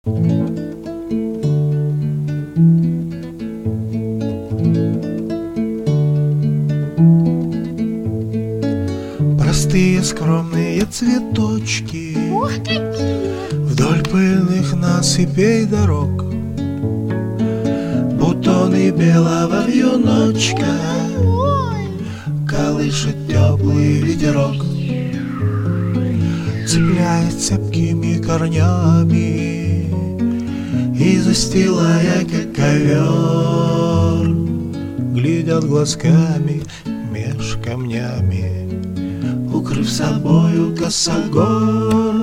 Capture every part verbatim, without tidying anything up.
Простые скромные цветочки Ух, какие! вдоль пыльных насыпей дорог, бутоны белого вьюночка Ой, колышет теплый ветерок, цепляет цепкими корнями и, застилая как ковер, глядят глазками меж камнями, укрыв собою косогор.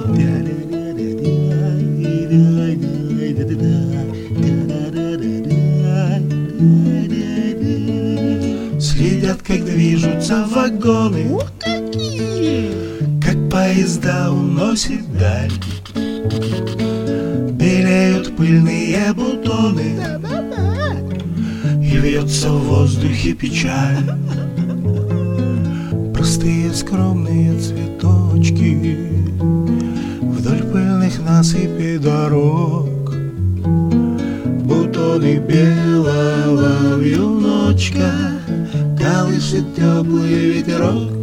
Следят, как движутся вагоны, ух, какие! как поезда уносит даль. Белеют пыльные бутоны, Да-да-да! и вьется в воздухе печаль. Простые скромные цветочки вдоль пыльных насыпей дорог, бутоны белого вьюночка колышет теплый ветерок.